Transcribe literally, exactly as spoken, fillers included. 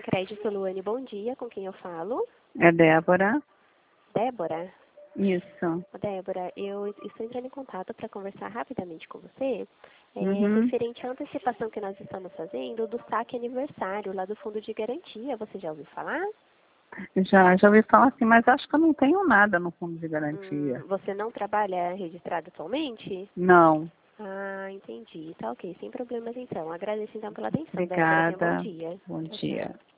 Crédito Luane, bom dia. Com quem eu falo? É Débora? Débora? Isso. Débora, eu estou entrando em contato para conversar rapidamente com você, é, Uhum. referente à antecipação que nós estamos fazendo do saque aniversário lá do Fundo de Garantia. Você já ouviu falar? Já, já ouvi falar assim, mas acho que eu não tenho nada no fundo de garantia. Hum, você não trabalha registrado atualmente? Não. Ah, entendi. Tá ok, sem problemas então. Agradeço então pela atenção, Débora. Tenha um bom Obrigada. dia. Bom Tchau, tchau. dia.